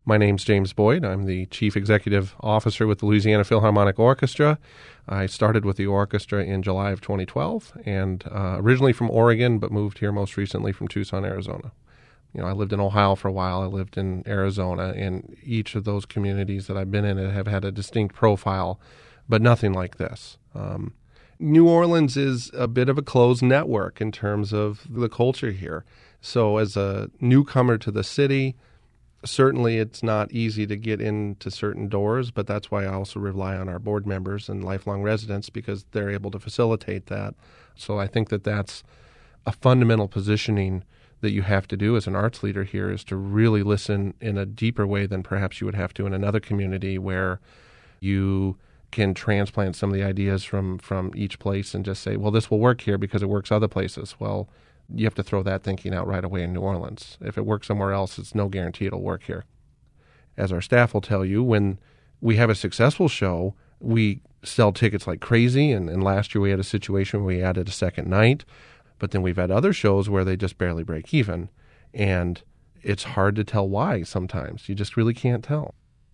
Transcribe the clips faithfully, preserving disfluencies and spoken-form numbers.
My name's James Boyd. I'm the Chief Executive Officer with the Louisiana Philharmonic Orchestra. I started with the orchestra in July of twenty twelve, and uh, originally from Oregon, but moved here most recently from Tucson, Arizona. You know, I lived in Ohio for a while. I lived in Arizona, and each of those communities that I've been in have had a distinct profile, but nothing like this. Um, New Orleans is a bit of a closed network in terms of the culture here. So as a newcomer to the city, certainly it's not easy to get into certain doors, but that's why I also rely on our board members and lifelong residents, because they're able to facilitate that. So I think that that's a fundamental positioning that you have to do as an arts leader here, is to really listen in a deeper way than perhaps you would have to in another community, where you can transplant some of the ideas from, from each place and just say, well, this will work here because it works other places. Well, you have to throw that thinking out right away in New Orleans. If it works somewhere else, it's no guarantee it'll work here. As our staff will tell you, when we have a successful show, we sell tickets like crazy, and, and last year we had a situation where we added a second night, but then we've had other shows where they just barely break even, and it's hard to tell why sometimes. You just really can't tell.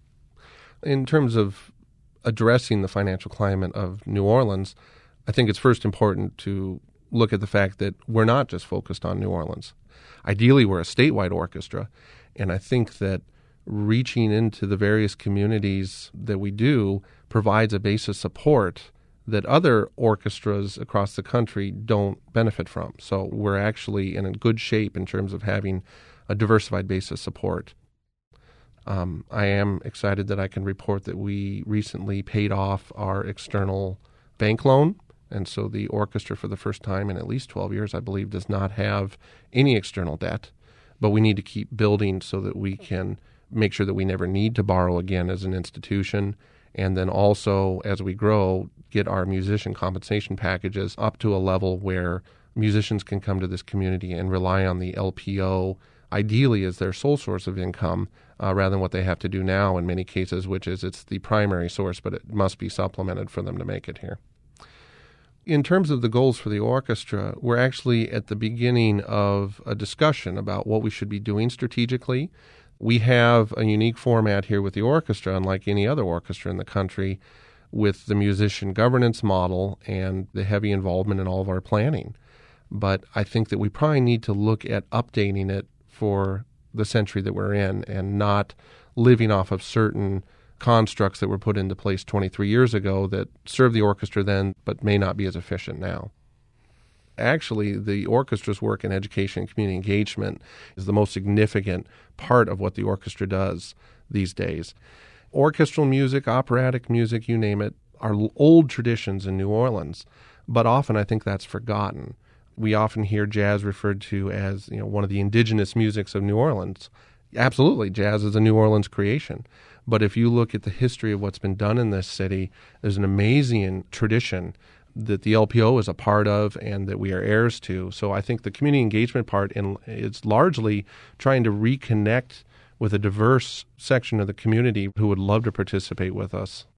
In terms of addressing the financial climate of New Orleans, I think it's first important to look at the fact that we're not just focused on New Orleans. Ideally, we're a statewide orchestra, and I think that reaching into the various communities that we do provides a base of support that other orchestras across the country don't benefit from. So we're actually in a good shape in terms of having a diversified base of support. Um, I am excited that I can report that we recently paid off our external bank loan, and so the orchestra, for the first time in at least twelve years, I believe, does not have any external debt. But we need to keep building so that we can make sure that we never need to borrow again as an institution, and then also, as we grow, get our musician compensation packages up to a level where musicians can come to this community and rely on the L P O ideally as their sole source of income, uh, rather than what they have to do now in many cases, which is it's the primary source, but it must be supplemented for them to make it here. In terms of the goals for the orchestra, we're actually at the beginning of a discussion about what we should be doing strategically. We have a unique format here with the orchestra, unlike any other orchestra in the country, with the musician governance model and the heavy involvement in all of our planning. But I think that we probably need to look at updating it for the century that we're in, and not living off of certain constructs that were put into place twenty-three years ago that served the orchestra then but may not be as efficient now. Actually, the orchestra's work in education and community engagement is the most significant part of what the orchestra does these days. Orchestral music, operatic music, you name it, are old traditions in New Orleans, but often I think that's forgotten. We often hear jazz referred to as, you know, one of the indigenous musics of New Orleans. Absolutely, jazz is a New Orleans creation. But if you look at the history of what's been done in this city, there's an amazing tradition that the L P O is a part of and that we are heirs to. So I think the community engagement part in, is largely trying to reconnect with a diverse section of the community who would love to participate with us.